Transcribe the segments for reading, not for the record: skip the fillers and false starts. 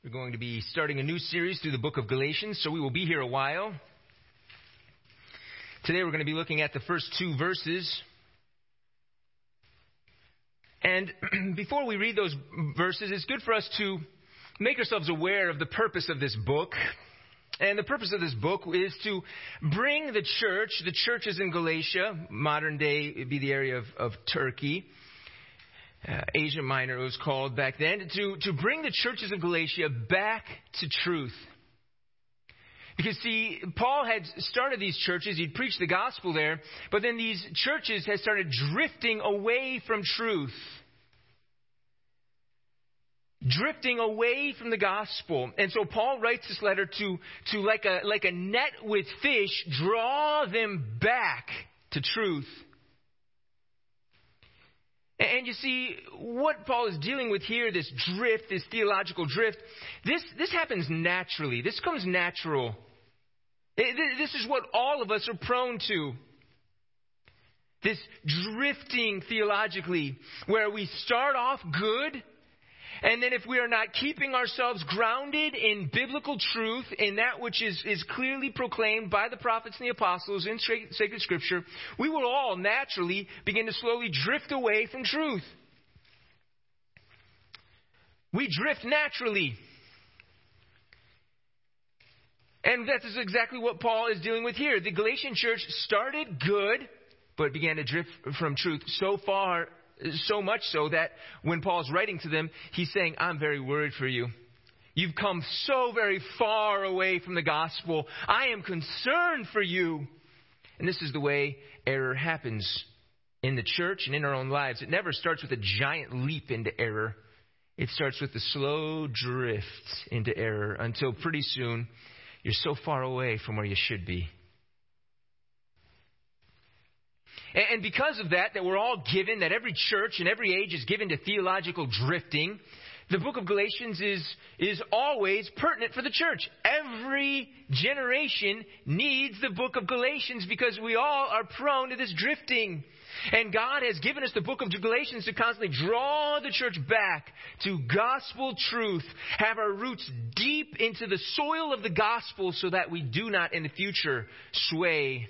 We're going to be starting a new series through the book of Galatians, so we will be here a while. Today we're going to be looking at the first two verses. And before we read those verses, it's good for us to make ourselves aware of the purpose of this book. And the purpose of this book is to bring the churches in Galatia, modern day it'd be the area of Turkey, Asia Minor it was called back then, to bring the churches of Galatia back to truth. Because see, Paul had started these churches, he'd preached the gospel there, but then these churches had started drifting away from truth. Drifting away from the gospel. And so Paul writes this letter to like a net with fish, draw them back to truth. And you see, what Paul is dealing with here, this drift, this theological drift, this happens naturally. This comes natural. This is what all of us are prone to. This drifting theologically, where we start off good, and then if we are not keeping ourselves grounded in biblical truth, in that which is clearly proclaimed by the prophets and the apostles in sacred scripture, we will all naturally begin to slowly drift away from truth. We drift naturally. And that is exactly what Paul is dealing with here. The Galatian church started good, but began to drift from truth so much so that when Paul's writing to them, he's saying, I'm very worried for you. You've come so very far away from the gospel. I am concerned for you. And this is the way error happens in the church and in our own lives. It never starts with a giant leap into error. It starts with a slow drift into error until pretty soon you're so far away from where you should be. And because of that we're all given, that every church in every age is given to theological drifting, the book of Galatians is always pertinent for the church. Every generation needs the book of Galatians because we all are prone to this drifting. And God has given us the book of Galatians to constantly draw the church back to gospel truth, have our roots deep into the soil of the gospel so that we do not in the future sway.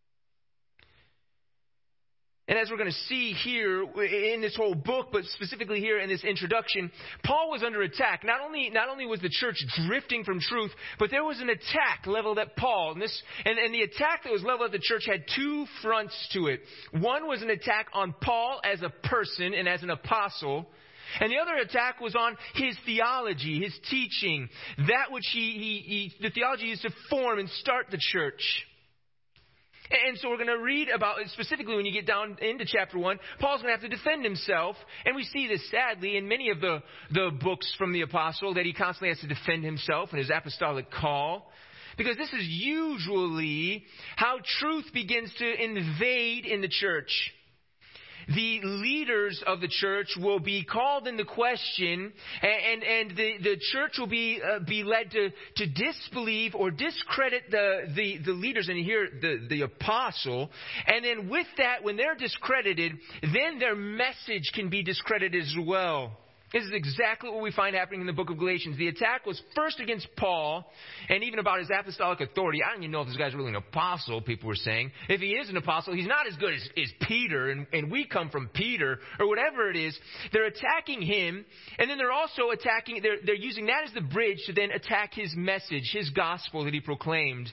And as we're going to see here in this whole book, but specifically here in this introduction, Paul was under attack. Not only was the church drifting from truth, but there was an attack leveled at Paul. And the attack that was leveled at the church had two fronts to it. One was an attack on Paul as a person and as an apostle. And the other attack was on his theology, his teaching, that which the theology used to form and start the church. And so we're going to read about, specifically when you get down into chapter 1, Paul's going to have to defend himself. And we see this sadly in many of the books from the apostle, that he constantly has to defend himself in his apostolic call. Because this is usually how truth begins to invade in the church. The leaders of the church will be called into question, and the church will be led to disbelieve or discredit the leaders, and here the apostle. And then with that, when they're discredited, then their message can be discredited as well. This is exactly what we find happening in the book of Galatians. The attack was first against Paul, and even about his apostolic authority. I don't even know if this guy's really an apostle, people were saying. If he is an apostle, he's not as good as Peter, and we come from Peter, or whatever it is. They're attacking him, and then they're also attacking, they're using that as the bridge to then attack his message, his gospel that he proclaimed.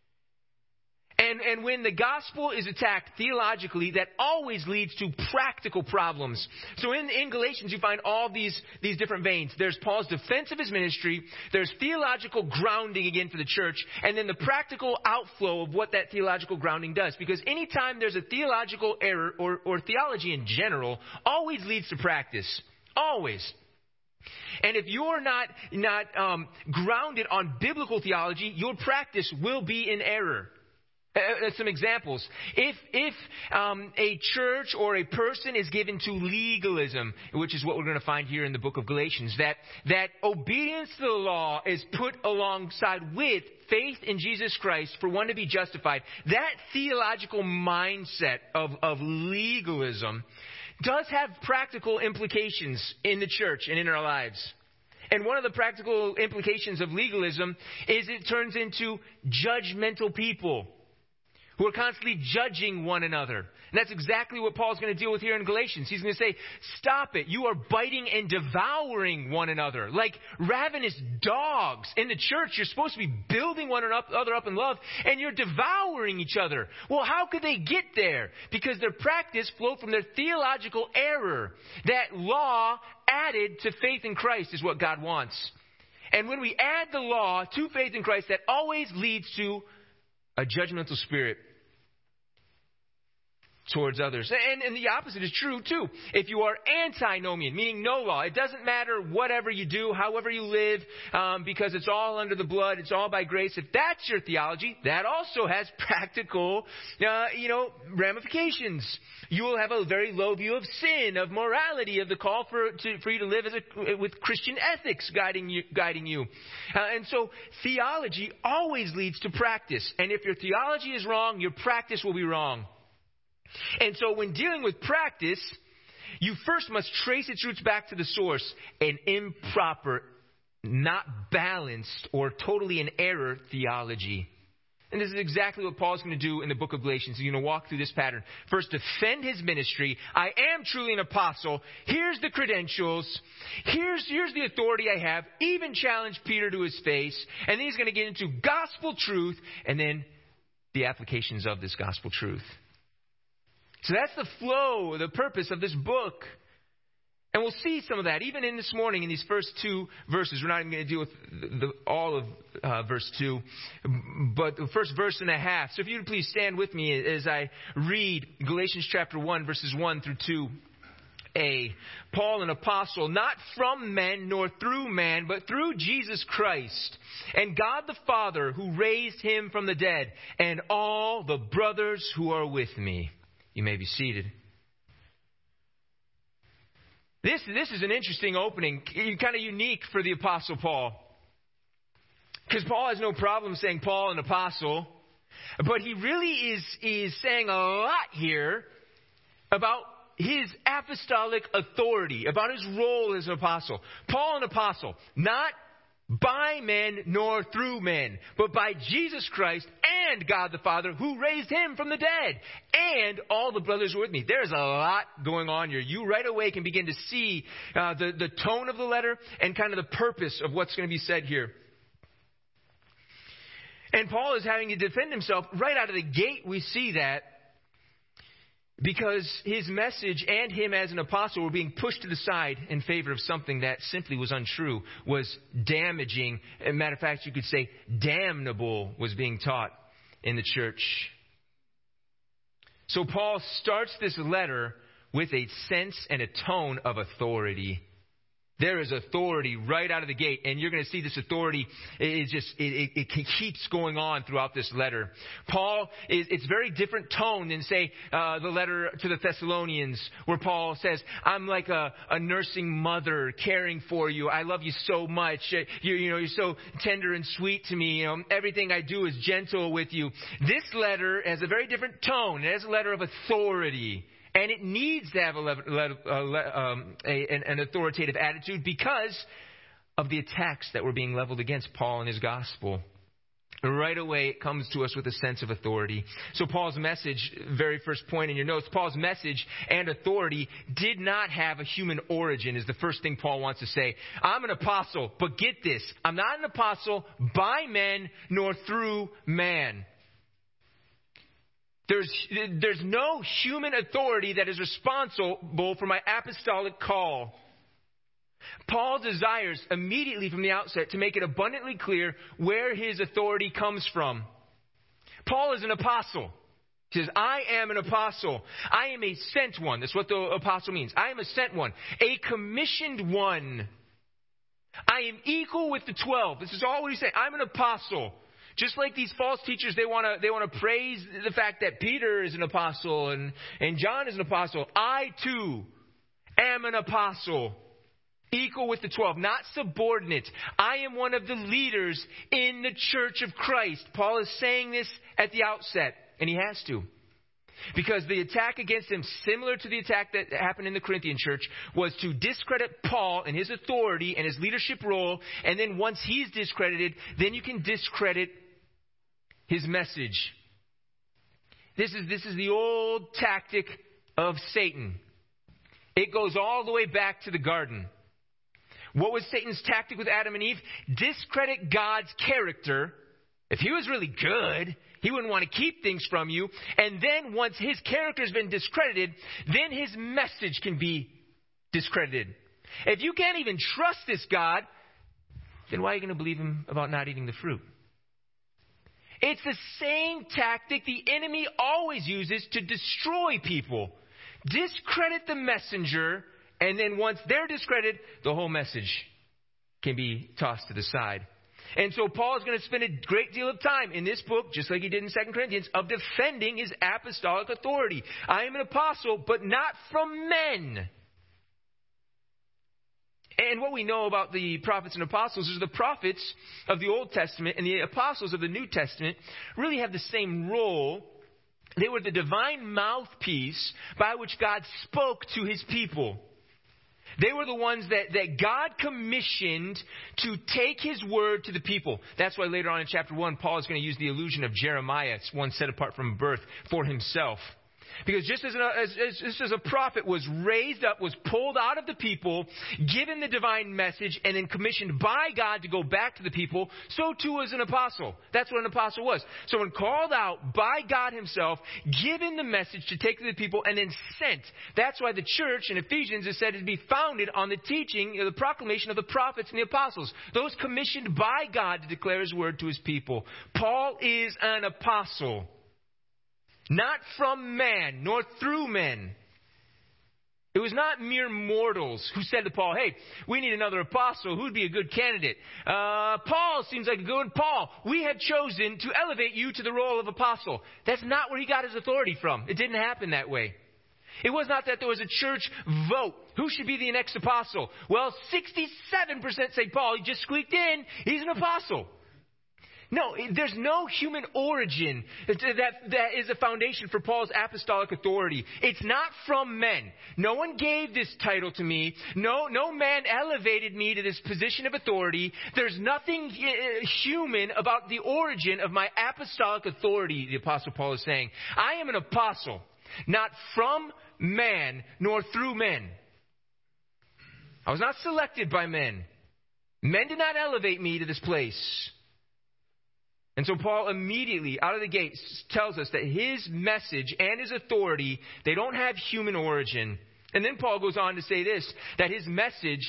And when the gospel is attacked theologically, that always leads to practical problems. So in Galatians, you find all these different veins. There's Paul's defense of his ministry. There's theological grounding again for the church. And then the practical outflow of what that theological grounding does. Because anytime there's a theological error, or theology in general, always leads to practice. Always. And if you're not grounded on biblical theology, your practice will be in error. Some examples. If a church or a person is given to legalism, which is what we're going to find here in the book of Galatians, that obedience to the law is put alongside with faith in Jesus Christ for one to be justified, that theological mindset of legalism does have practical implications in the church and in our lives. And one of the practical implications of legalism is it turns into judgmental people who are constantly judging one another. And that's exactly what Paul's going to deal with here in Galatians. He's going to say, stop it. You are biting and devouring one another like ravenous dogs. In the church, you're supposed to be building one another up in love, and you're devouring each other. Well, how could they get there? Because their practice flowed from their theological error. That law added to faith in Christ is what God wants. And when we add the law to faith in Christ, that always leads to a judgmental spirit towards others. And the opposite is true too. If you are antinomian, meaning no law, it doesn't matter whatever you do, however you live, because it's all under the blood, it's all by grace. If that's your theology, that also has practical, ramifications. You will have a very low view of sin, of morality, of the call for you to live with Christian ethics guiding you. And so theology always leads to practice. And if your theology is wrong, your practice will be wrong. And so when dealing with practice, you first must trace its roots back to the source, an improper, not balanced, or totally in error theology. And this is exactly what Paul's going to do in the book of Galatians. He's going to walk through this pattern. First, defend his ministry. I am truly an apostle. Here's the credentials. Here's the authority I have. Even challenge Peter to his face. And then he's going to get into gospel truth and then the applications of this gospel truth. So that's the flow, the purpose of this book. And we'll see some of that even in this morning in these first two verses. We're not even going to deal with all of verse 2, but the first verse and a half. So if you would please stand with me as I read Galatians chapter 1, verses 1 through 2a. Paul, an apostle, not from men nor through man, but through Jesus Christ and God the Father who raised him from the dead, and all the brothers who are with me. You may be seated. This is an interesting opening, kind of unique for the Apostle Paul. Because Paul has no problem saying Paul, an apostle. But he really is saying a lot here about his apostolic authority, about his role as an apostle. Paul, an apostle, not by men nor through men, but by Jesus Christ and God the Father who raised him from the dead, and all the brothers were with me. There's a lot going on here. You right away can begin to see the tone of the letter and kind of the purpose of what's going to be said here. And Paul is having to defend himself right out of the gate. We see that because his message and him as an apostle were being pushed to the side in favor of something that simply was untrue, was damaging. As a matter of fact, you could say damnable was being taught in the church. So Paul starts this letter with a sense and a tone of authority. There is authority right out of the gate, and you're going to see this authority it keeps going on throughout this letter. Paul, it's very different tone than, say, the letter to the Thessalonians, where Paul says, I'm like a nursing mother caring for you. I love you so much. You're so tender and sweet to me. Everything I do is gentle with you. This letter has a very different tone. It has a letter of authority. And it needs to have an authoritative attitude because of the attacks that were being leveled against Paul and his gospel. Right away, it comes to us with a sense of authority. So Paul's message, very first point in your notes, Paul's message and authority did not have a human origin, is the first thing Paul wants to say. I'm an apostle, but get this, I'm not an apostle by men nor through man. There's no human authority that is responsible for my apostolic call. Paul desires immediately from the outset to make it abundantly clear where his authority comes from. Paul is an apostle. He says, I am an apostle. I am a sent one. That's what the apostle means. I am a sent one, a commissioned one. I am equal with the 12. This is all what he's saying. I'm an apostle. Just like these false teachers, they want to praise the fact that Peter is an apostle and John is an apostle. I too am an apostle, equal with the 12, not subordinate. I am one of the leaders in the church of Christ. Paul is saying this at the outset, and he has to. Because the attack against him, similar to the attack that happened in the Corinthian church, was to discredit Paul and his authority and his leadership role. And then once he's discredited, then you can discredit his message. This is the old tactic of Satan. It goes all the way back to the garden. What was Satan's tactic with Adam and Eve? Discredit God's character. If he was really good, he wouldn't want to keep things from you. And then once his character has been discredited, then his message can be discredited. If you can't even trust this God, then why are you going to believe him about not eating the fruit? It's the same tactic the enemy always uses to destroy people. Discredit the messenger, and then once they're discredited, the whole message can be tossed to the side. And so Paul is going to spend a great deal of time in this book, just like he did in 2 Corinthians, of defending his apostolic authority. I am an apostle, but not from men. And what we know about the prophets and apostles is the prophets of the Old Testament and the apostles of the New Testament really have the same role. They were the divine mouthpiece by which God spoke to his people. They were the ones that God commissioned to take his word to the people. That's why later on in chapter 1, Paul is going to use the allusion of Jeremiah, one set apart from birth, for himself. Because just as a prophet was raised up, was pulled out of the people, given the divine message, and then commissioned by God to go back to the people, so too was an apostle. That's what an apostle was. So when called out by God himself, given the message to take to the people, and then sent. That's why the church in Ephesians is said to be founded on the teaching, the proclamation of the prophets and the apostles. Those commissioned by God to declare his word to his people. Paul is an apostle. Not from man, nor through men. It was not mere mortals who said to Paul, hey, we need another apostle. Who would be a good candidate? Paul seems like a good one. Paul, we have chosen to elevate you to the role of apostle. That's not where he got his authority from. It didn't happen that way. It was not that there was a church vote. Who should be the next apostle? Well, 67% say Paul. He just squeaked in. He's an apostle. No, there's no human origin that is a foundation for Paul's apostolic authority. It's not from men. No one gave this title to me. No man elevated me to this position of authority. There's nothing human about the origin of my apostolic authority, the Apostle Paul is saying. I am an apostle, not from man, nor through men. I was not selected by men. Men did not elevate me to this place. And so Paul immediately, out of the gate, tells us that his message and his authority, they don't have human origin. And then Paul goes on to say this, that his message,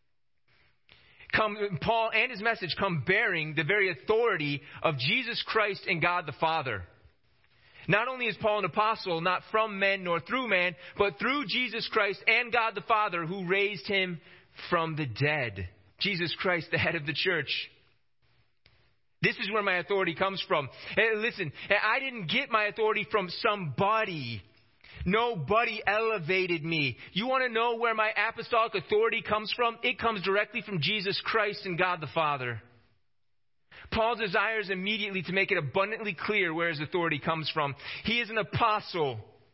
Paul and his message come bearing the very authority of Jesus Christ and God the Father. Not only is Paul an apostle, not from men nor through man, but through Jesus Christ and God the Father who raised him from the dead. Jesus Christ, the head of the church. This is where my authority comes from. Hey, listen, I didn't get my authority from somebody. Nobody elevated me. You want to know where my apostolic authority comes from? It comes directly from Jesus Christ and God the Father. Paul desires immediately to make it abundantly clear where his authority comes from. He is an apostle.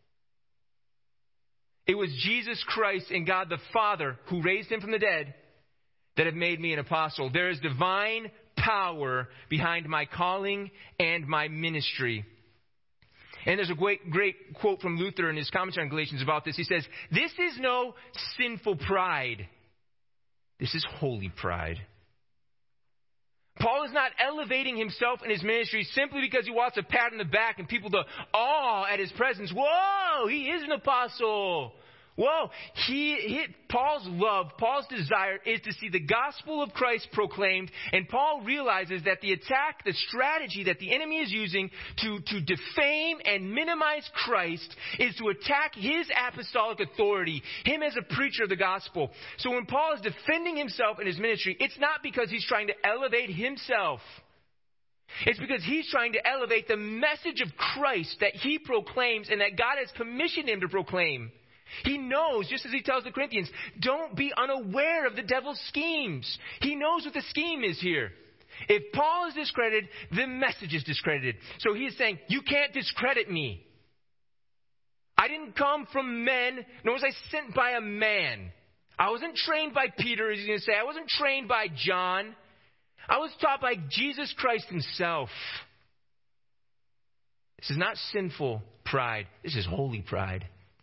It was Jesus Christ and God the Father who raised him from the dead that have made me an apostle. There is divine power behind my calling and my ministry. And there's a great quote from Luther in his commentary on Galatians about this. He says, "This is no sinful pride. This is holy pride." Paul is not elevating himself in his ministry simply because he wants a pat on the back and people to awe at his presence. Whoa, he is an apostle. Whoa, Paul's love, Paul's desire is to see the gospel of Christ proclaimed. And Paul realizes that the attack, the strategy that the enemy is using to defame and minimize Christ is to attack his apostolic authority, him as a preacher of the gospel. So when Paul is defending himself in his ministry, it's not because he's trying to elevate himself. It's because he's trying to elevate the message of Christ that he proclaims and that God has commissioned him to proclaim. He knows, just as he tells the Corinthians, don't be unaware of the devil's schemes. He knows what the scheme is here. If Paul is discredited, the message is discredited. So he is saying, you can't discredit me. I didn't come from men, nor was I sent by a man. I wasn't trained by Peter, as he's going to say. I wasn't trained by John. I was taught by Jesus Christ himself. This is not sinful pride. This is holy pride.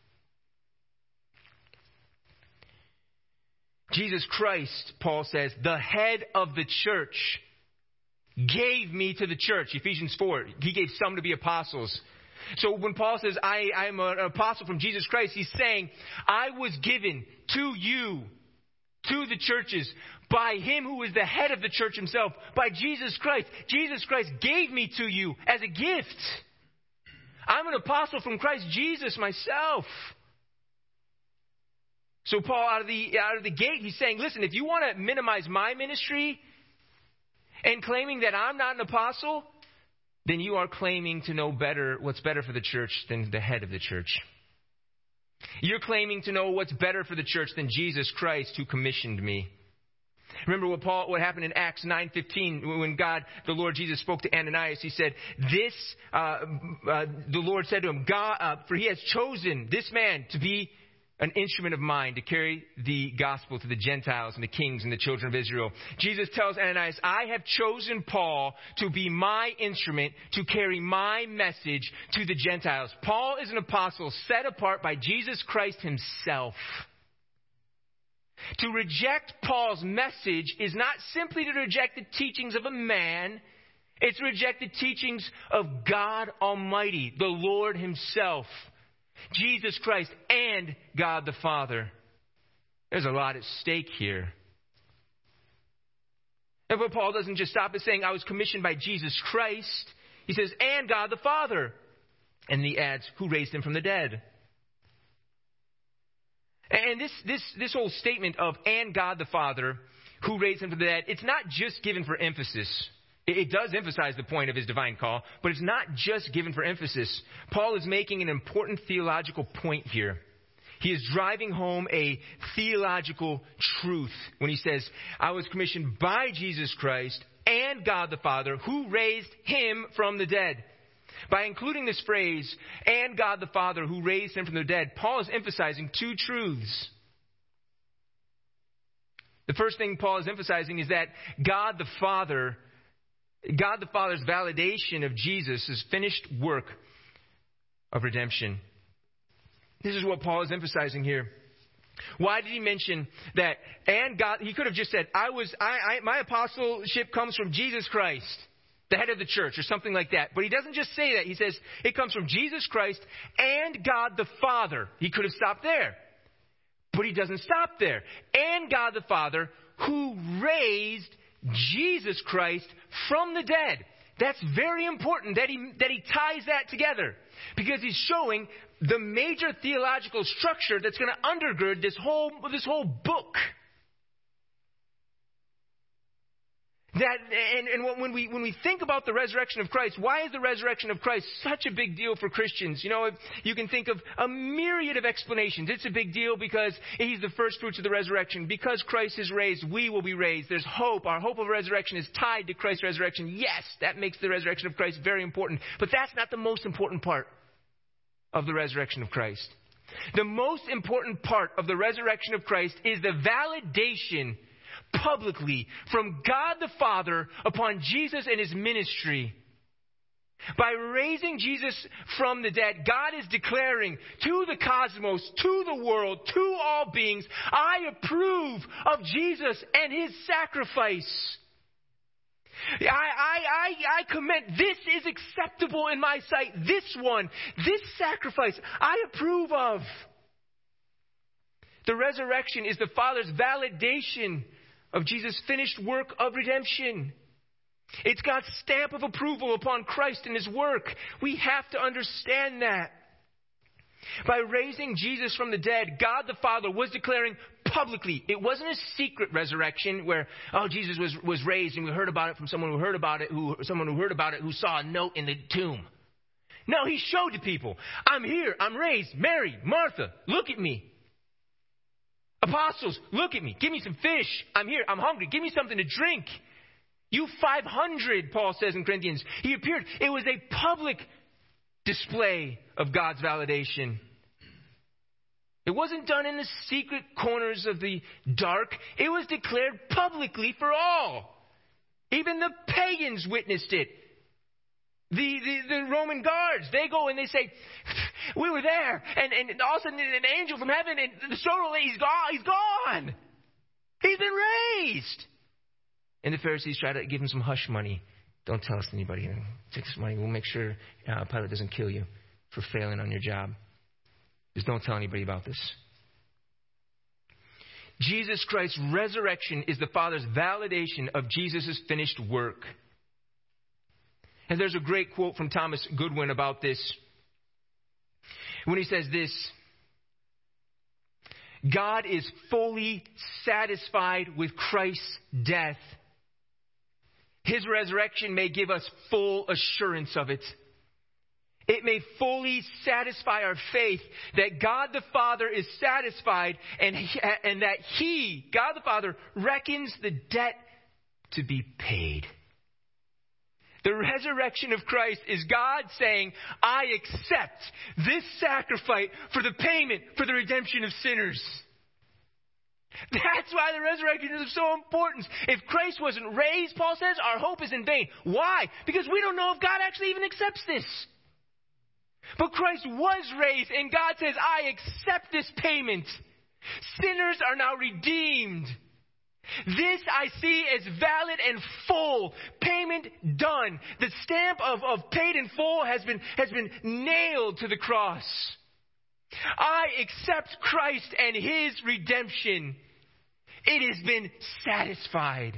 Jesus Christ, Paul says, the head of the church, gave me to the church. Ephesians 4, he gave some to be apostles. So when Paul says, I am an apostle from Jesus Christ, he's saying, I was given to you, to the churches, by him who is the head of the church himself, by Jesus Christ. Jesus Christ gave me to you as a gift. I'm an apostle from Christ Jesus myself. So Paul, out of the gate, he's saying, listen, if you want to minimize my ministry and claiming that I'm not an apostle, then you are claiming to know better what's better for the church than the head of the church. You're claiming to know what's better for the church than Jesus Christ who commissioned me. Remember what happened in Acts 9:15 when God, the Lord Jesus, spoke to Ananias. He said, the Lord said to him, for he has chosen this man to be an instrument of mine to carry the gospel to the Gentiles and the kings and the children of Israel. Jesus tells Ananias, I have chosen Paul to be my instrument to carry my message to the Gentiles. Paul is an apostle set apart by Jesus Christ himself. To reject Paul's message is not simply to reject the teachings of a man. It's to reject the teachings of God Almighty, the Lord himself, Jesus Christ, and God the Father. There's a lot at stake here. And but Paul doesn't just stop at saying, I was commissioned by Jesus Christ. He says, and God the Father. And he adds, who raised him from the dead. And this whole statement of, and God the Father, who raised him from the dead, it's not just given for emphasis. It does emphasize the point of his divine call, but it's not just given for emphasis. Paul is making an important theological point here. He is driving home a theological truth when he says, I was commissioned by Jesus Christ and God the Father, who raised him from the dead. By including this phrase, and God the Father, who raised him from the dead, Paul is emphasizing two truths. The first thing Paul is emphasizing is that God the Father's validation of Jesus' finished work of redemption. This is what Paul is emphasizing here. Why did he mention that? And God, he could have just said, my apostleship comes from Jesus Christ, the head of the church, or something like that. But he doesn't just say that. He says it comes from Jesus Christ and God the Father. He could have stopped there. But he doesn't stop there. And God the Father, who raised Jesus Christ from the dead. That's very important that he ties that together, because he's showing the major theological structure that's going to undergird this whole book. When we think about the resurrection of Christ, why is the resurrection of Christ such a big deal for Christians? You know, you can think of a myriad of explanations. It's a big deal because he's the first fruits of the resurrection. Because Christ is raised, we will be raised. There's hope. Our hope of resurrection is tied to Christ's resurrection. Yes, that makes the resurrection of Christ very important. But that's not the most important part of the resurrection of Christ. The most important part of the resurrection of Christ is the validation publicly from God the Father upon Jesus and his ministry. By raising Jesus from the dead, God is declaring to the cosmos, to the world, to all beings, I approve of Jesus and his sacrifice. I commend, this is acceptable in my sight. This sacrifice, I approve of. The resurrection is the Father's validation of Jesus' finished work of redemption. It's God's stamp of approval upon Christ and his work. We have to understand that. By raising Jesus from the dead, God the Father was declaring publicly. It wasn't a secret resurrection where, Jesus was raised and we heard about it from someone who heard about it, who saw a note in the tomb. No, he showed to people. I'm here. I'm raised. Mary, Martha, look at me. Apostles, look at me. Give me some fish. I'm here. I'm hungry. Give me something to drink. You 500, Paul says in Corinthians. He appeared. It was a public display of God's validation. It wasn't done in the secret corners of the dark. It was declared publicly for all. Even the pagans witnessed it. The Roman guards, they go and they say, we were there. And all of a sudden an angel from heaven, and the soul, he's gone. He's been raised. And the Pharisees try to give him some hush money. Don't tell us anybody. Take this money. We'll make sure Pilate doesn't kill you for failing on your job. Just don't tell anybody about this. Jesus Christ's resurrection is the Father's validation of Jesus' finished work. And there's a great quote from Thomas Goodwin about this. When he says this, God is fully satisfied with Christ's death. His resurrection may give us full assurance of it. It may fully satisfy our faith that God the Father is satisfied and that He, God the Father, reckons the debt to be paid. The resurrection of Christ is God saying, I accept this sacrifice for the payment for the redemption of sinners. That's why the resurrection is so important. If Christ wasn't raised, Paul says, our hope is in vain. Why? Because we don't know if God actually even accepts this. But Christ was raised, and God says, I accept this payment. Sinners are now redeemed. This I see as valid and full. Payment done. The stamp of paid in full has been nailed to the cross. I accept Christ and His redemption. It has been satisfied.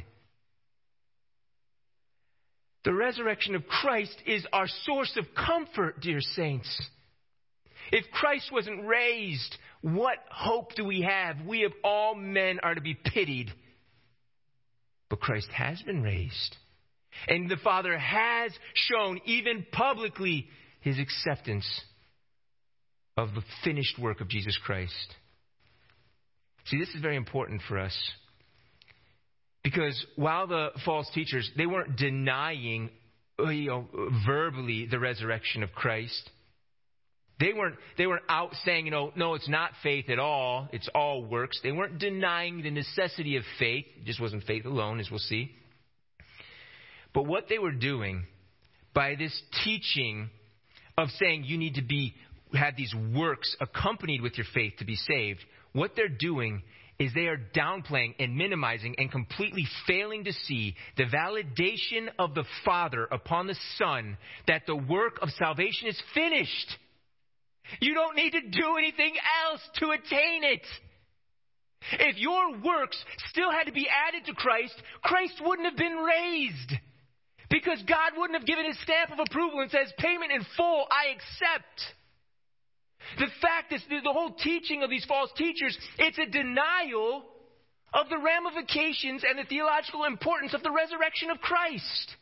The resurrection of Christ is our source of comfort, dear saints. If Christ wasn't raised, what hope do we have? We of all men are to be pitied. But Christ has been raised. And the Father has shown, even publicly, His acceptance of the finished work of Jesus Christ. See, this is very important for us. Because while the false teachers, they weren't denying, verbally the resurrection of Christ. They weren't out saying, no, it's not faith at all. It's all works. They weren't denying the necessity of faith. It just wasn't faith alone, as we'll see. But what they were doing by this teaching of saying you need to have these works accompanied with your faith to be saved, what they're doing is they are downplaying and minimizing and completely failing to see the validation of the Father upon the Son that the work of salvation is finished. You don't need to do anything else to attain it. If your works still had to be added to Christ, Christ wouldn't have been raised. Because God wouldn't have given His stamp of approval and says, payment in full, I accept. The fact is, the whole teaching of these false teachers, it's a denial of the ramifications and the theological importance of the resurrection of Christ.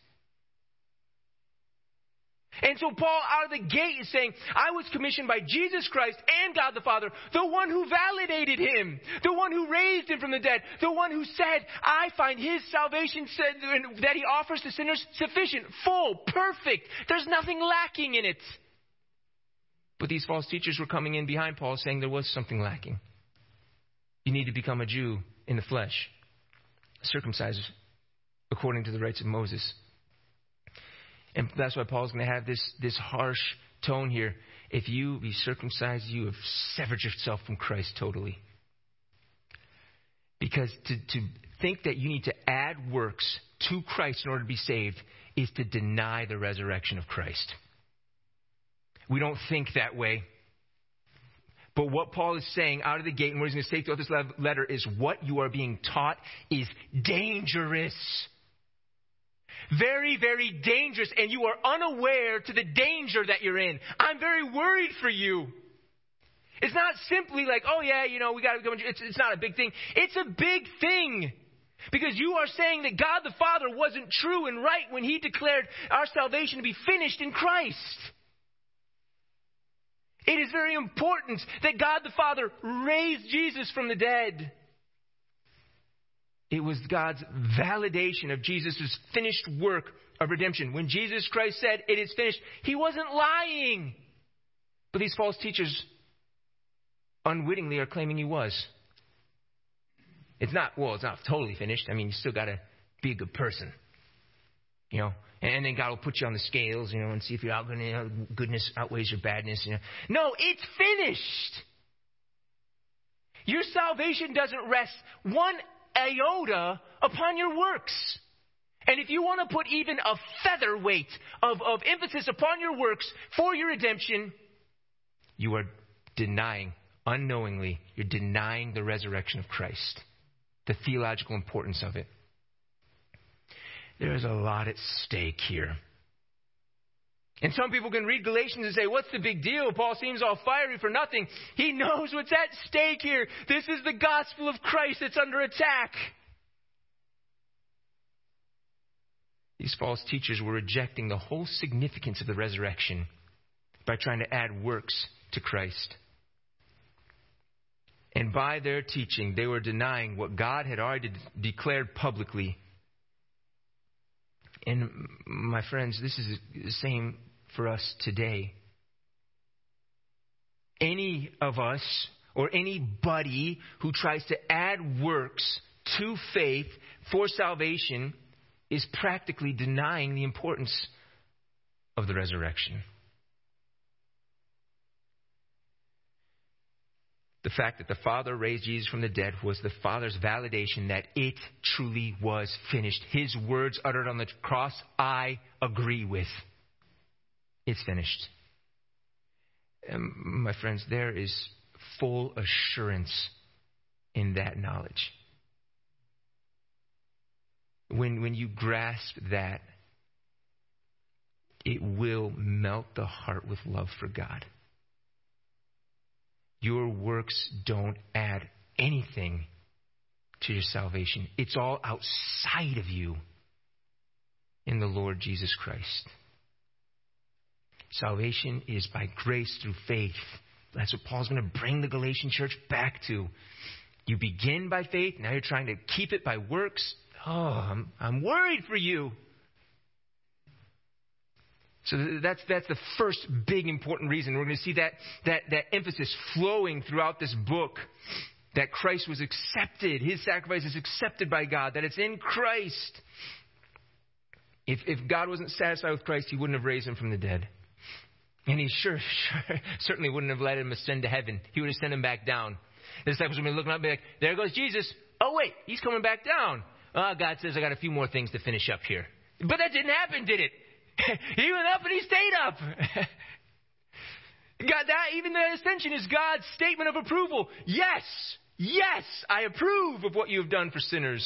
And so Paul out of the gate is saying, I was commissioned by Jesus Christ and God the Father, the one who validated Him, the one who raised Him from the dead, the one who said, I find His salvation that He offers to sinners sufficient, full, perfect. There's nothing lacking in it. But these false teachers were coming in behind Paul saying there was something lacking. You need to become a Jew in the flesh, circumcised according to the rites of Moses. And that's why Paul's going to have this harsh tone here. If you be circumcised, you have severed yourself from Christ totally. Because to think that you need to add works to Christ in order to be saved is to deny the resurrection of Christ. We don't think that way. But what Paul is saying out of the gate, and what he's going to say throughout this letter, is what you are being taught is dangerous. Very, very dangerous. And you are unaware to the danger that you're in. I'm very worried for you. It's not simply like, oh yeah, we got to go. It's not a big thing. It's a big thing. Because you are saying that God the Father wasn't true and right when He declared our salvation to be finished in Christ. It is very important that God the Father raised Jesus from the dead. It was God's validation of Jesus' finished work of redemption. When Jesus Christ said, it is finished, He wasn't lying. But these false teachers, unwittingly are claiming he was. It's not totally finished. I mean, you still got to be a good person. And then God will put you on the scales, and see if your goodness outweighs your badness. No, it's finished. Your salvation doesn't rest one iota upon your works. And if you want to put even a featherweight of emphasis upon your works for your redemption, you are unknowingly, you're denying the resurrection of Christ, the theological importance of it. There is a lot at stake here. And some people can read Galatians and say, what's the big deal? Paul seems all fiery for nothing. He knows what's at stake here. This is the gospel of Christ that's under attack. These false teachers were rejecting the whole significance of the resurrection by trying to add works to Christ. And by their teaching, they were denying what God had already declared publicly. And my friends, this is the same for us today. Any of us or anybody who tries to add works to faith for salvation is practically denying the importance of the resurrection. The fact that the Father raised Jesus from the dead was the Father's validation that it truly was finished. His words uttered on the cross, I agree with. It's finished. My friends, there is full assurance in that knowledge. When you grasp that, it will melt the heart with love for God. Your works don't add anything to your salvation. It's all outside of you in the Lord Jesus Christ. Salvation is by grace through faith. That's what Paul's going to bring the Galatian church back to. You begin by faith. Now you're trying to keep it by works. Oh, I'm worried for you. So that's the first big important reason. We're going to see that emphasis flowing throughout this book. That Christ was accepted. His sacrifice is accepted by God. That it's in Christ. If God wasn't satisfied with Christ, he wouldn't have raised him from the dead. And he certainly wouldn't have let him ascend to heaven. He would have sent him back down. The disciples would be looking up and be like, there goes Jesus. Oh, wait, he's coming back down. Oh, God says I got a few more things to finish up here. But that didn't happen, did it? He went up and he stayed up. Even the ascension is God's statement of approval. Yes, I approve of what you have done for sinners.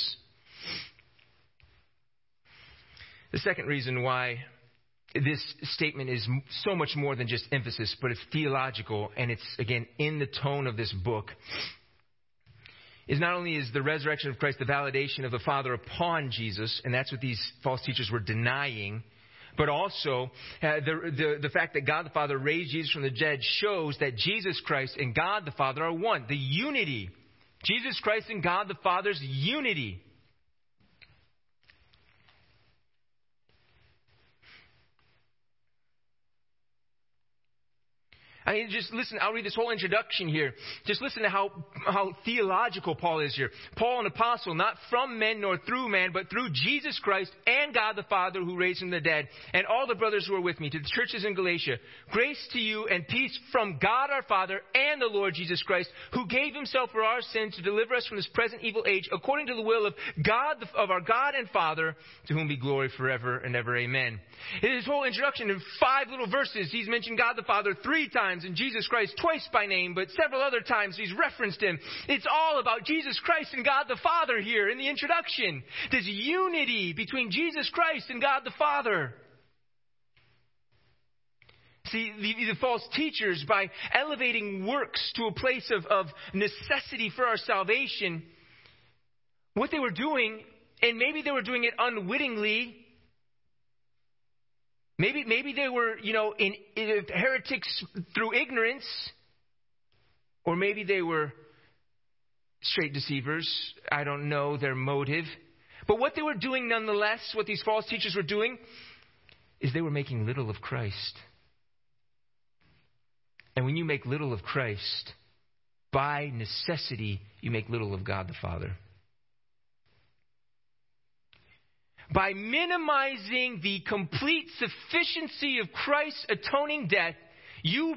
The second reason why this statement is so much more than just emphasis, but it's theological, and it's, again, in the tone of this book, is not only is the resurrection of Christ the validation of the Father upon Jesus, and that's what these false teachers were denying, but also the fact that God the Father raised Jesus from the dead shows that Jesus Christ and God the Father are one. The unity. Jesus Christ and God the Father's unity. I mean, just listen. I'll read this whole introduction here. Just listen to how theological Paul is here. Paul, an apostle, not from men nor through man, but through Jesus Christ and God the Father who raised him from the dead, and all the brothers who are with me, to the churches in Galatia. Grace to you and peace from God our Father and the Lord Jesus Christ, who gave himself for our sins to deliver us from this present evil age, according to the will of God, of our God and Father, to whom be glory forever and ever. Amen. In his whole introduction, in 5 little verses, he's mentioned God the Father 3 times and Jesus Christ twice by name, but several other times he's referenced him. It's all about Jesus Christ and God the Father here in the introduction. This unity between Jesus Christ and God the Father. See, the false teachers, by elevating works to a place of necessity for our salvation, what they were doing, and maybe they were doing it unwittingly. Maybe they were, in heretics through ignorance, or maybe they were straight deceivers. I don't know their motive. But what they were doing nonetheless, what these false teachers were doing, is they were making little of Christ. And when you make little of Christ, by necessity, you make little of God the Father. By minimizing the complete sufficiency of Christ's atoning death, you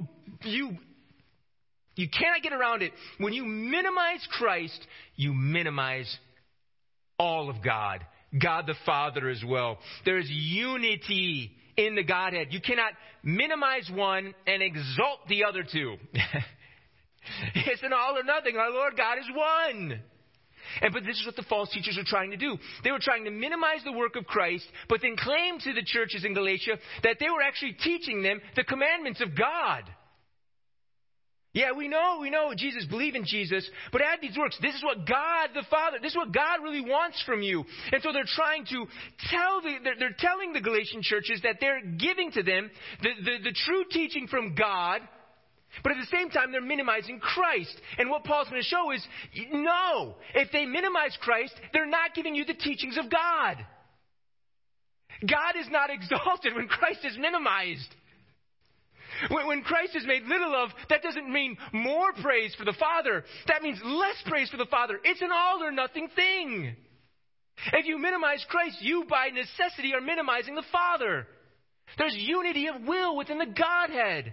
cannot get around it. When you minimize Christ, you minimize all of God. God the Father as well. There is unity in the Godhead. You cannot minimize one and exalt the other two. It's an all or nothing. Our Lord God is one. But this is what the false teachers are trying to do. They were trying to minimize the work of Christ, but then claim to the churches in Galatia that they were actually teaching them the commandments of God. Yeah, we know Jesus, believe in Jesus, but add these works. This is what God the Father, this is what God really wants from you. And so they're trying to they're telling the Galatian churches that they're giving to them the true teaching from God, but at the same time they're minimizing Christ. And what Paul's going to show is, no, if they minimize Christ, they're not giving you the teachings of God. God is not exalted when Christ is minimized. When Christ is made little of, that doesn't mean more praise for the Father. That means less praise for the Father. It's an all or nothing thing. If you minimize Christ, you by necessity are minimizing the Father. There's unity of will within the Godhead.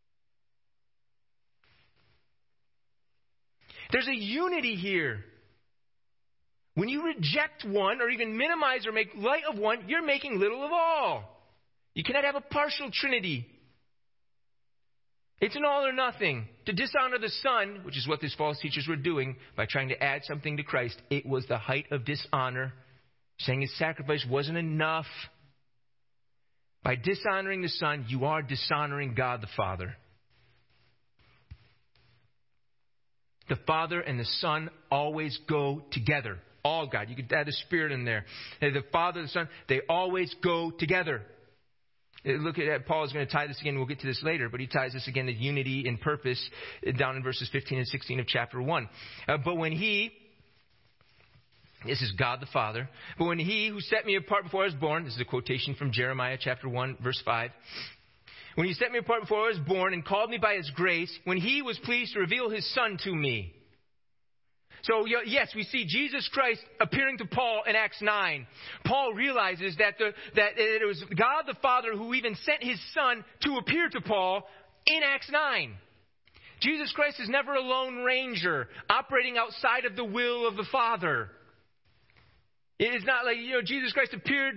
There's a unity here. When you reject one or even minimize or make light of one, you're making little of all. You cannot have a partial Trinity. It's an all or nothing. To dishonor the Son, which is what these false teachers were doing by trying to add something to Christ, it was the height of dishonor, saying his sacrifice wasn't enough. By dishonoring the Son, you are dishonoring God the Father. The Father and the Son always go together. All God. You could add the Spirit in there. The Father and the Son, they always go together. Look at Paul is going to tie this again. We'll get to this later, but he ties this again to unity and purpose down in verses 15 and 16 of chapter 1. But when he, this is God the Father, but when he who set me apart before I was born, this is a quotation from Jeremiah chapter 1, verse 5. When he set me apart before I was born and called me by his grace, when he was pleased to reveal his Son to me. So, yes, we see Jesus Christ appearing to Paul in Acts 9. Paul realizes that it was God the Father who even sent his Son to appear to Paul in Acts 9. Jesus Christ is never a lone ranger operating outside of the will of the Father. It is not like, Jesus Christ appeared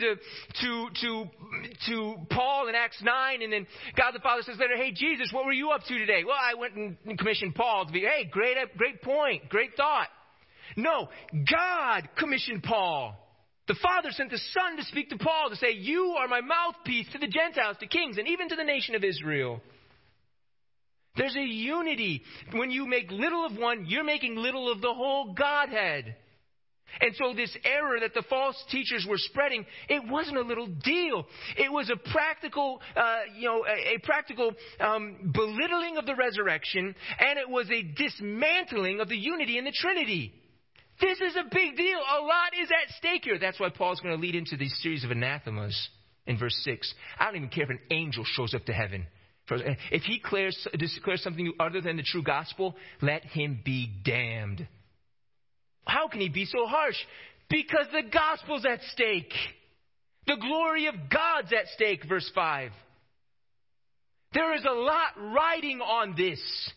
to Paul in Acts 9, and then God the Father says later, hey, Jesus, what were you up to today? Well, I went and commissioned Paul to be, hey, great point, great thought. No, God commissioned Paul. The Father sent the Son to speak to Paul, to say, you are my mouthpiece to the Gentiles, to kings, and even to the nation of Israel. There's a unity. When you make little of one, you're making little of the whole Godhead. And so this error that the false teachers were spreading, it wasn't a little deal. It was a practical, belittling of the resurrection, and it was a dismantling of the unity in the Trinity. This is a big deal. A lot is at stake here. That's why Paul's going to lead into this series of anathemas in verse 6. I don't even care if an angel shows up to heaven. If he declares something other than the true gospel, let him be damned. How can he be so harsh? Because the gospel's at stake. The glory of God's at stake, verse 5. There is a lot riding on this.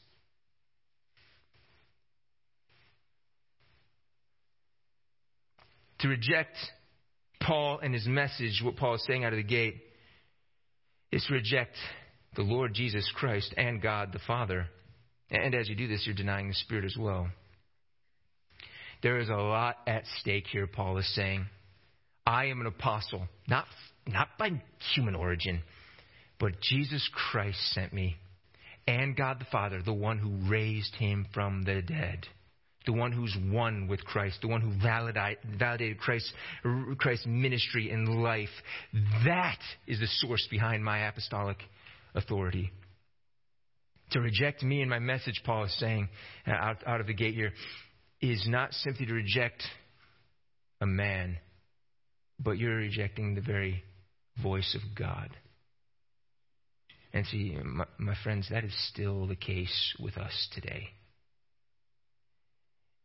To reject Paul and his message, what Paul is saying out of the gate, is to reject the Lord Jesus Christ and God the Father. And as you do this, you're denying the Spirit as well. There is a lot at stake here, Paul is saying. I am an apostle, not by human origin, but Jesus Christ sent me, and God the Father, the one who raised him from the dead, the one who's one with Christ, the one who validated Christ's ministry and life. That is the source behind my apostolic authority. To reject me and my message, Paul is saying out of the gate here, is not simply to reject a man, but you're rejecting the very voice of God. And see, my friends, that is still the case with us today.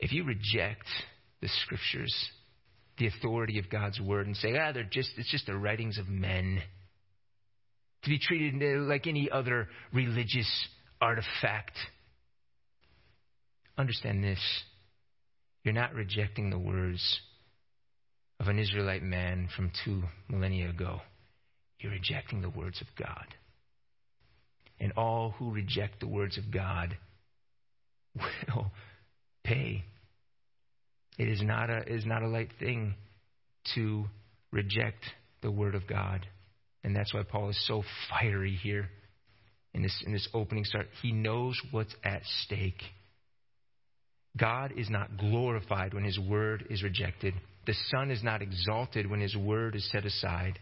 if you reject the Scriptures, the authority of God's Word, and say, it's just the writings of men, to be treated like any other religious artifact, understand this. You're not rejecting the words of an Israelite man from 2 millennia ago. You're rejecting the words of God. And all who reject the words of God will pay. It is not a light thing to reject the Word of God. And that's why Paul is so fiery here in this opening start. He knows what's at stake. God is not glorified when His Word is rejected. The Son is not exalted when His Word is set aside.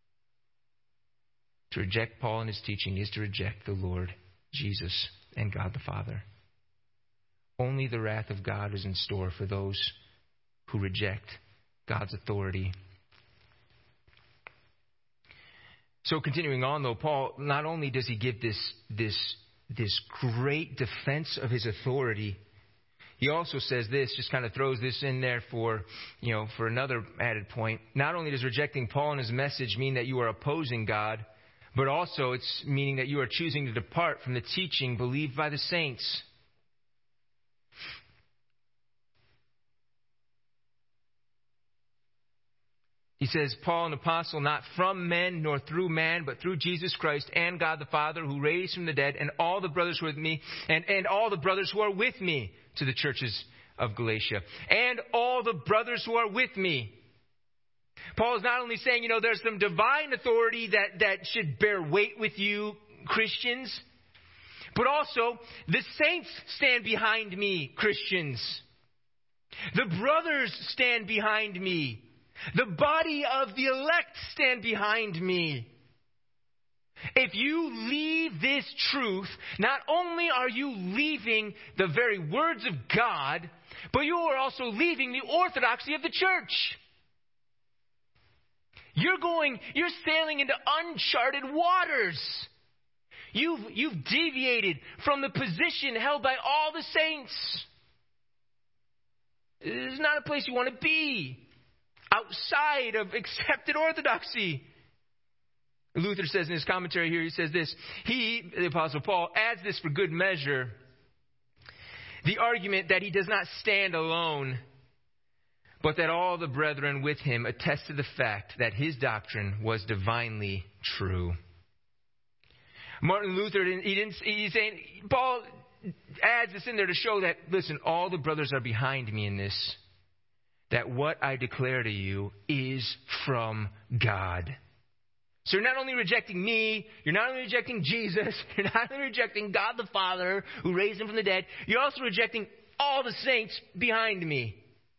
To reject Paul and his teaching is to reject the Lord Jesus and God the Father. Only the wrath of God is in store for those who reject God's authority. So continuing on, though, Paul, not only does he give this great defense of his authority, he also says this, just kind of throws this in there for another added point. Not only does rejecting Paul and his message mean that you are opposing God, but also it's meaning that you are choosing to depart from the teaching believed by the saints. He says, Paul, an apostle, not from men nor through man, but through Jesus Christ and God the Father, who raised from the dead, and all the brothers who are with me, and all the brothers who are with me, to the churches of Galatia. And all the brothers who are with me. Paul is not only saying, there's some divine authority that should bear weight with you, Christians, but also the saints stand behind me, Christians. The brothers stand behind me. The body of the elect stand behind me. If you leave this truth, not only are you leaving the very words of God, but you are also leaving the orthodoxy of the church. You're sailing into uncharted waters. You've deviated from the position held by all the saints. This is not a place you want to be. Outside of accepted orthodoxy. Luther says in his commentary here, he says this. He, the Apostle Paul, adds this for good measure. The argument that he does not stand alone, but that all the brethren with him attest to the fact that his doctrine was divinely true. Martin Luther, he's saying, Paul adds this in there to show that, listen, all the brothers are behind me in this. That what I declare to you is from God. So you're not only rejecting me, you're not only rejecting Jesus, you're not only rejecting God the Father who raised him from the dead, you're also rejecting all the saints behind me.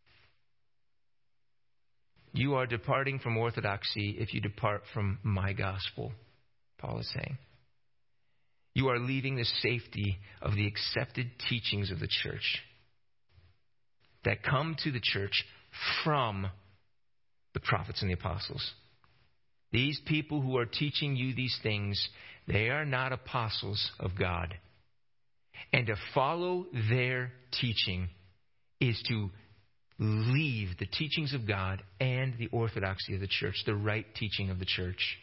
You are departing from orthodoxy if you depart from my gospel, Paul is saying. You are leaving the safety of the accepted teachings of the church that come to the church from the prophets and the apostles. These people who are teaching you these things, they are not apostles of God. And to follow their teaching is to leave the teachings of God and the orthodoxy of the church, the right teaching of the church.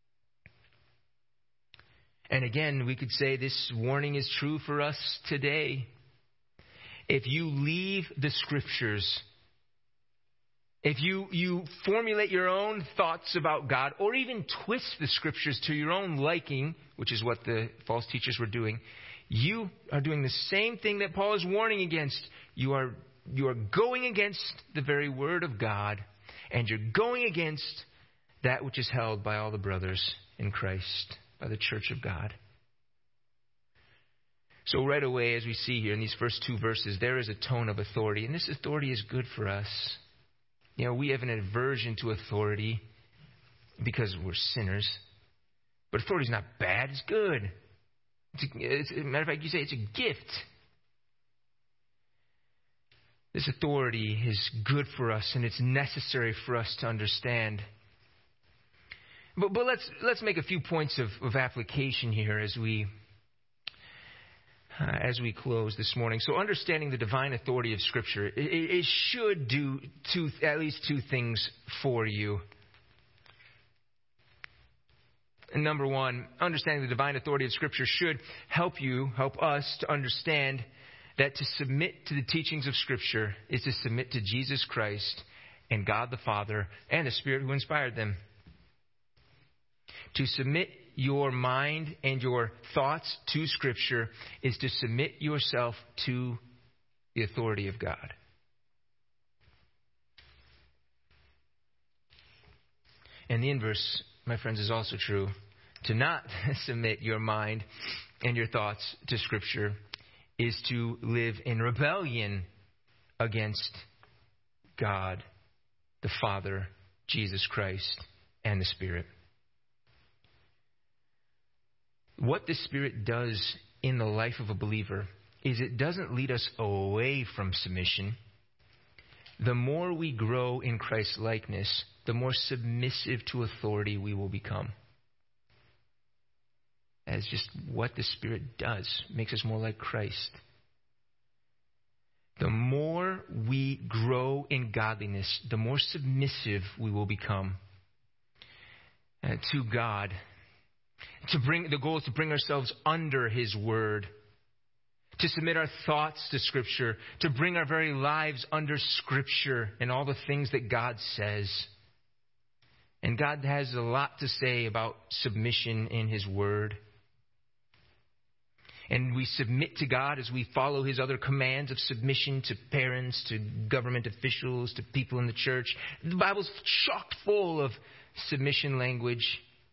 And again, we could say this warning is true for us today. If you leave the Scriptures, if you formulate your own thoughts about God, or even twist the Scriptures to your own liking, which is what the false teachers were doing, you are doing the same thing that Paul is warning against. You are going against the very Word of God, and you're going against that which is held by all the brothers in Christ, by the church of God. So right away, as we see here in these first two verses, there is a tone of authority, and this authority is good for us. We have an aversion to authority because we're sinners. But authority is not bad, it's good. As a matter of fact, you say it's a gift. This authority is good for us, and it's necessary for us to understand. But let's make a few points of application here as we as we close this morning. So understanding the divine authority of Scripture, it should do at least two things for you. And number one, understanding the divine authority of Scripture should help us to understand that to submit to the teachings of Scripture is to submit to Jesus Christ and God the Father and the Spirit who inspired them. To submit your mind and your thoughts to Scripture is to submit yourself to the authority of God. And the inverse, my friends, is also true. To not submit your mind and your thoughts to Scripture is to live in rebellion against God, the Father, Jesus Christ, and the Spirit. What the Spirit does in the life of a believer is it doesn't lead us away from submission. The more we grow in Christ's likeness, the more submissive to authority we will become. That's just what the Spirit does. It makes us more like Christ. The more we grow in godliness, the more submissive we will become to God. The goal is to bring ourselves under His Word, to submit our thoughts to Scripture, to bring our very lives under Scripture and all the things that God says. And God has a lot to say about submission in His Word. And we submit to God as we follow His other commands of submission to parents, to government officials, to people in the church. The Bible's chock full of submission language.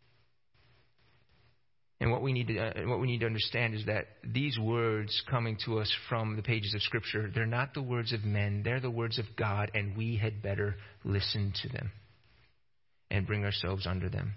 And what we need to understand is that these words coming to us from the pages of Scripture, they're not the words of men, they're the words of God, and we had better listen to them and bring ourselves under them.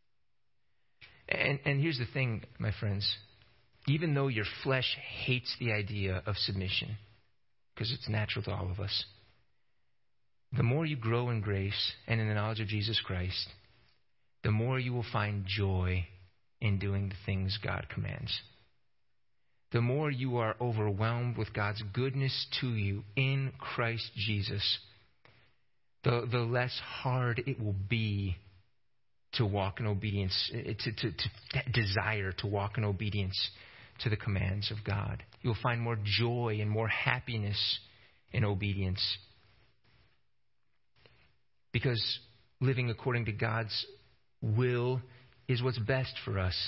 And here's the thing, my friends. Even though your flesh hates the idea of submission, because it's natural to all of us, the more you grow in grace and in the knowledge of Jesus Christ, the more you will find joy in doing the things God commands. The more you are overwhelmed with God's goodness to you in Christ Jesus, the less hard it will be to walk in obedience, to desire to walk in obedience to the commands of God. You'll find more joy and more happiness in obedience. Because living according to God's will is what's best for us.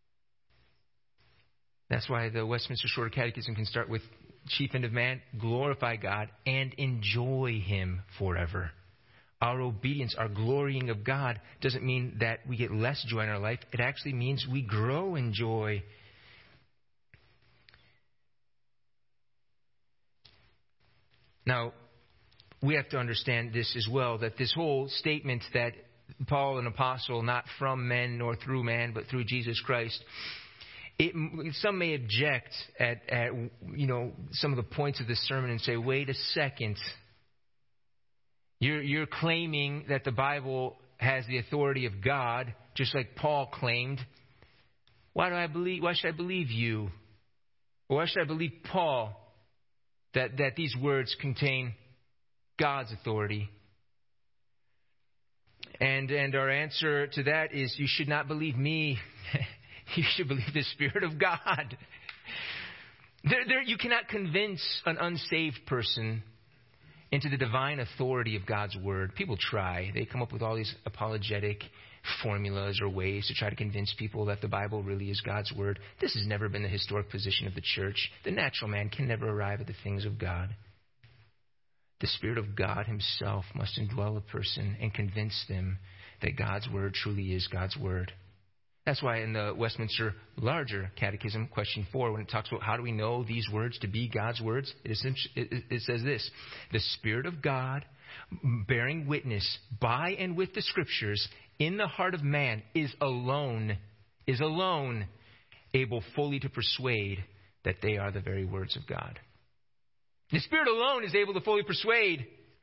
That's why the Westminster Shorter Catechism can start with chief end of man, glorify God and enjoy Him forever. Our obedience, our glorying of God doesn't mean that we get less joy in our life. It actually means we grow in joy. Now, we have to understand this as well, that this whole statement that Paul, an apostle, not from men nor through man, but through Jesus Christ, some may object at some of the points of this sermon and say, wait a second. You're claiming that the Bible has the authority of God, just like Paul claimed. Why should I believe you? Or why should I believe Paul that these words contain God's authority? And our answer to that is, you should not believe me. You should believe the Spirit of God. You cannot convince an unsaved person into the divine authority of God's Word. People try. They come up with all these apologetic formulas or ways to try to convince people that the Bible really is God's Word. This has never been the historic position of the church. The natural man can never arrive at the things of God. The Spirit of God Himself must indwell a person and convince them that God's Word truly is God's Word. That's why in the Westminster Larger Catechism, question 4, when it talks about how do we know these words to be God's words, it says this: the Spirit of God, bearing witness by and with the Scriptures in the heart of man, is alone able fully to persuade that they are the very words of God. The Spirit alone is able to fully persuade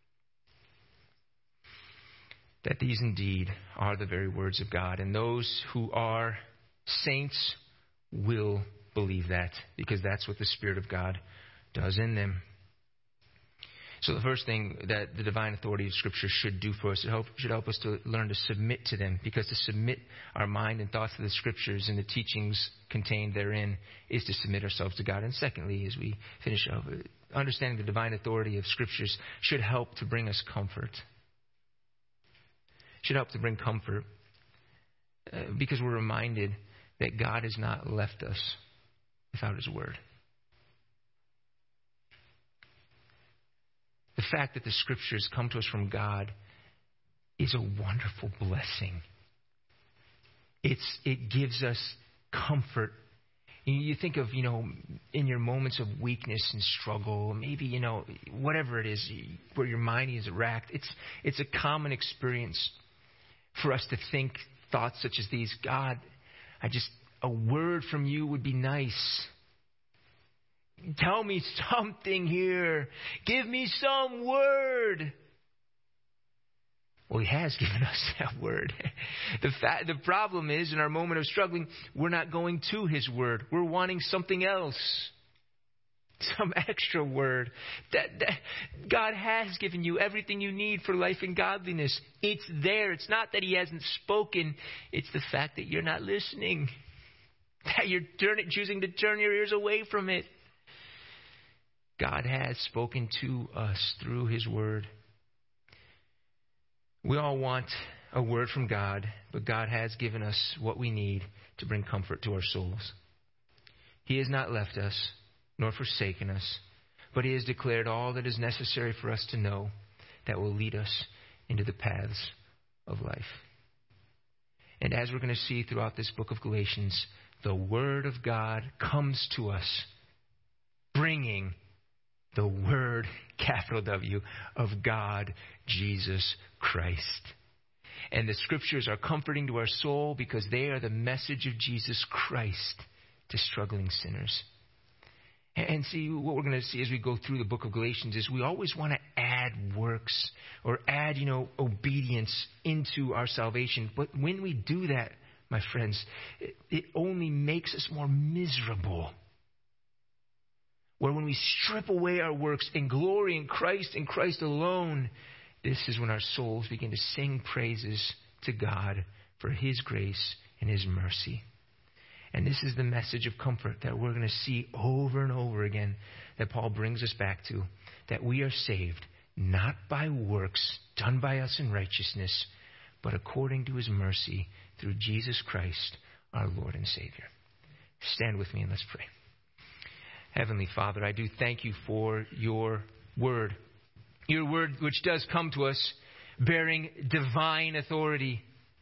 that these indeed are the very words of God. And those who are saints will believe that, because that's what the Spirit of God does in them. So the first thing that the divine authority of Scripture should do for us, should help us to learn to submit to them, because to submit our mind and thoughts to the Scriptures and the teachings contained therein is to submit ourselves to God. And secondly, as we finish up, understanding the divine authority of Scriptures should help to bring us comfort. Should help to bring comfort because we're reminded that God has not left us without His Word. The fact that the Scriptures come to us from God is a wonderful blessing. It gives us comfort. You think of, in your moments of weakness and struggle, maybe, whatever it is, where your mind is racked. It's a common experience for us to think thoughts such as these. God, a word from you would be nice. Tell me something here. Give me some word. Well, He has given us that word. The problem is, in our moment of struggling, we're not going to His word. We're wanting something else. Some extra word. That God has given you everything you need for life and godliness. It's there. It's not that He hasn't spoken. It's the fact that you're not listening. That you're choosing to turn your ears away from it. God has spoken to us through His Word. We all want a word from God, but God has given us what we need to bring comfort to our souls. He has not left us, nor forsaken us, but He has declared all that is necessary for us to know that will lead us into the paths of life. And as we're going to see throughout this book of Galatians, the Word of God comes to us, bringing the Word, capital W, of God, Jesus Christ. And the Scriptures are comforting to our soul because they are the message of Jesus Christ to struggling sinners. And see, what we're going to see as we go through the book of Galatians is we always want to add works or add, obedience into our salvation. But when we do that, my friends, it only makes us more miserable. Where when we strip away our works and glory in Christ and Christ alone, this is when our souls begin to sing praises to God for His grace and His mercy. And this is the message of comfort that we're going to see over and over again that Paul brings us back to, that we are saved not by works done by us in righteousness, but according to His mercy through Jesus Christ, our Lord and Savior. Stand with me and let's pray. Heavenly Father, I do thank You for Your Word. Your Word which does come to us bearing divine authority.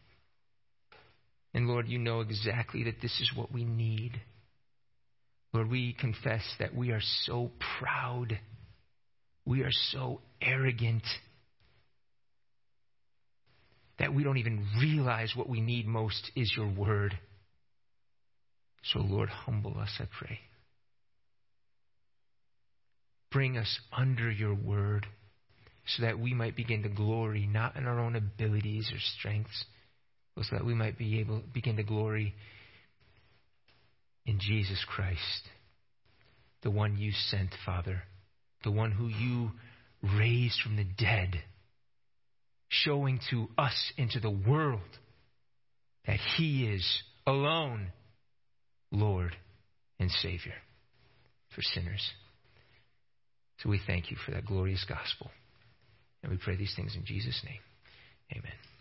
And Lord, You know exactly that this is what we need. Lord, we confess that we are so proud. We are so arrogant that we don't even realize what we need most is Your Word. So Lord, humble us, I pray. Bring us under Your Word so that we might begin to glory not in our own abilities or strengths, but so that we might begin to glory in Jesus Christ, the one You sent, Father, the one who You raised from the dead, showing to us and to the world that He is alone Lord and Savior for sinners. So we thank You for that glorious gospel. And we pray these things in Jesus' name. Amen.